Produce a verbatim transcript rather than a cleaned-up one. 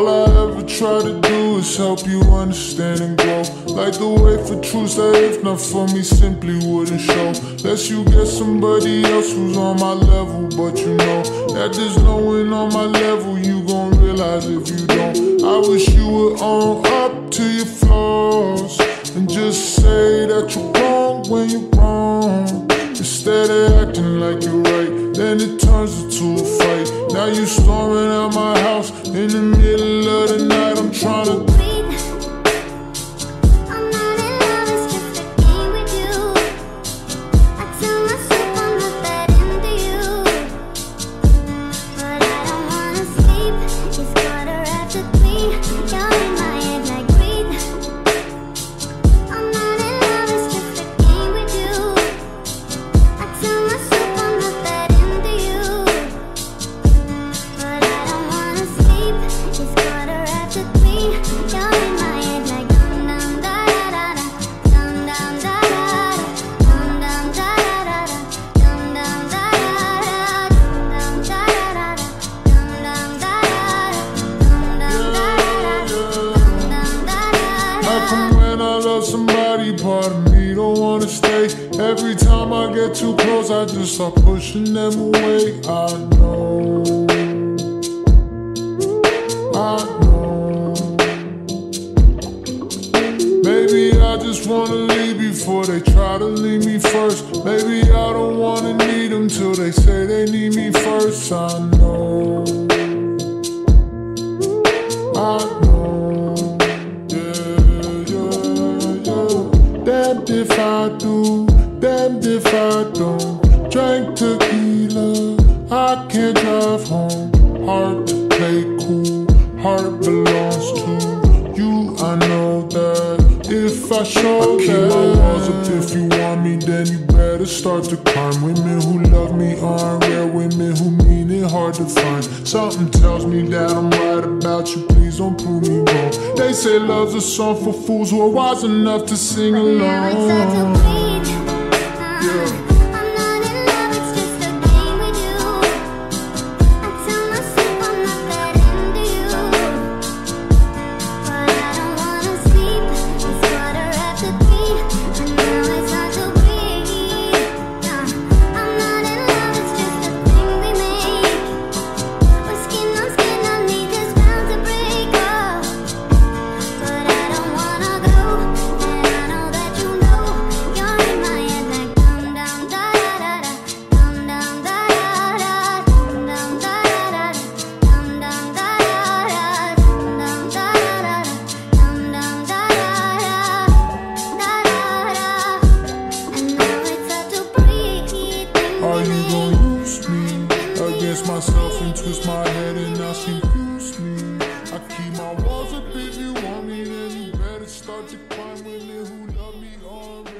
All I ever try to do is help you understand and grow. Like the way for truths that if not for me simply wouldn't show. Lest you get somebody else who's on my level, but you know that there's no one on my level. You gon' realize if you don't. I wish you would own up to your flaws and just say that you're wrong when you're wrong. Instead of acting like you're right, then it turns into a fight. Now you storming out my house in the middle of the night. I'm trying to somebody, part of me don't wanna stay. Every time I get too close, I just start pushing them away. I know, I know. Maybe I just wanna leave before they try to leave me first. Maybe I don't wanna need them till they say they need me first. I know, I know. Damned if I do, damned if I don't. Drank tequila, I can't drive home. Hard to play cool, heart belongs to you. I know that if I show I keep that my walls up. If you want me, then you better start to climb. Women who love me aren't rare, women who mean it hard to find. Something tells me that I'm right about you, please don't prove me wrong. They say love's a song for fools who are wise enough to sing along. Yeah. Are you gonna use me against myself and twist my head and now confuse me? I keep my walls up. If you want me, then you better start to climb. Women who love me on